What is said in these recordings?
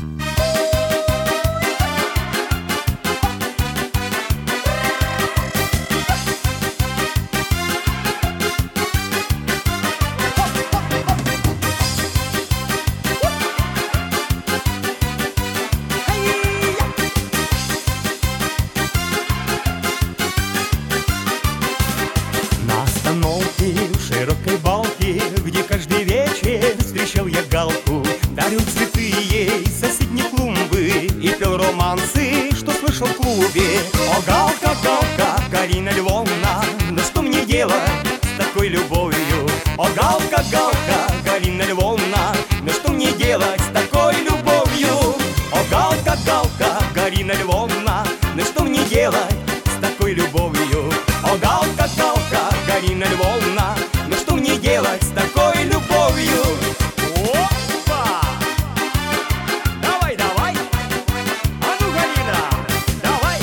На остановке в широкой балке, где каждый вечер встречал я галку, дарил цветы ей с соседней клумбы и пел романсы, что слышал в клубе. О, галка, галка, Галина Львовна, ну что мне делать с такой любовью? О, галка, галка, Галина Львовна, ну что мне делать с такой любовью? О, галка, галка, Галина Львовна, ну что мне делать с такой любовью? О, галка, галка, Галина Львовна, ну что мне делать с такой любовью? Опа! Давай, давай! А ну, Галина, давай!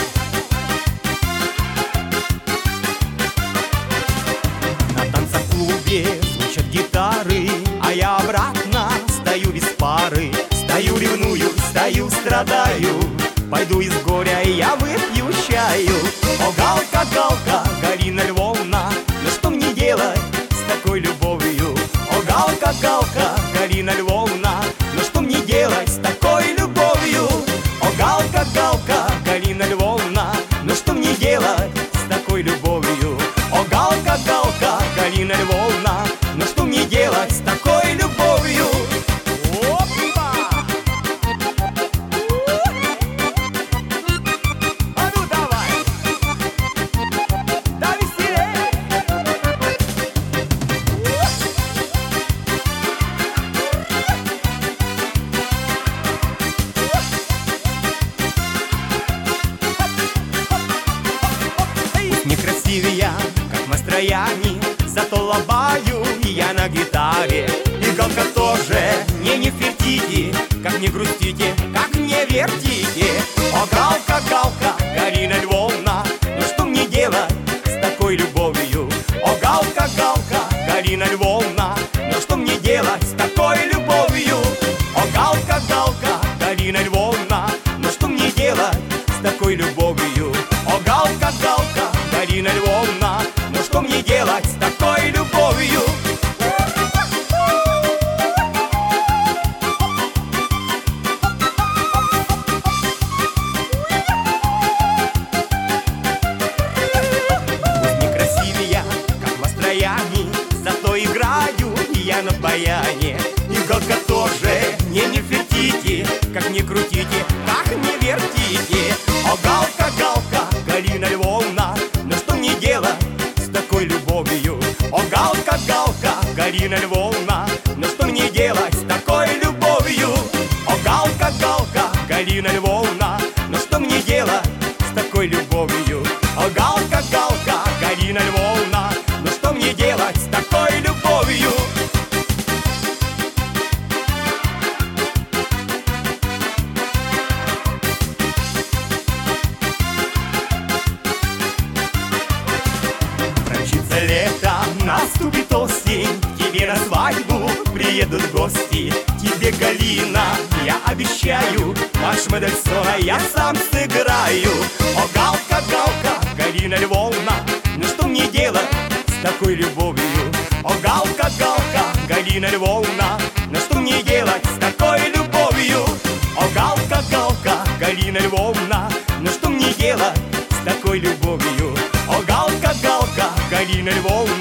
На танцклубе звучат гитары, а я обратно стою без пары. Стою, ревную, стою, страдаю, пойду из горя и я выпью чаю. О, галка, галка, Галина Львовна, ну что мне делать с такой любовью? О, галка, галка, Галина Львовна, ну что мне делать с такой любовью? О, галка, галка, Галина Львовна, ну что мне делать с такой любовью? О, галка, галка, Галина Львовна, ну что мне делать с такой любовью? Опа! А ну давай! Да веселей! Некрасив я, как Мастрояни, зато лобаю я на гитаре. И галка тоже, не фертите, как не грустите, как не вертите. О, галка, галка, Галина Львовна, ну что мне делать с такой любовью? О, галка, галка, Галина Львовна, ну что мне делать с такой любовью? О, галка, галка, Галина Львовна, ну что мне делать с такой любовью? О, галка, галка, Галина Львовна, ну что мне делать с такой любовью? Пусть некрасив я, как Мастрояни, зато играю я на баяне. И галка тоже, не фертите, как не крутите, как не вертите. О, галка, галка, Галина Львовна, ну что мне делать с такой любовью? О, галка, галка, Галина Львовна, ну что мне делать с такой любовью? О, галка, галка, Галина Львовна, ну что мне делать с такой любовью? О, галка, галка, Галина Львовна, ну что мне делать с такой любовью? Промчится лето, наступит осень, к тебе на свадьбу приедут гости. Тебе, Галина, я обещаю, марш Мендельсона я сам сыграю. О, галка, галка, Галина Львовна, ну что мне делать с такой любовью? О, галка, галка, Галина Львовна, ну что мне делать с такой любовью? О, галка, галка, Галина Львовна, ну что мне делать с такой любовью? О, галка, галка, Галина Львовна,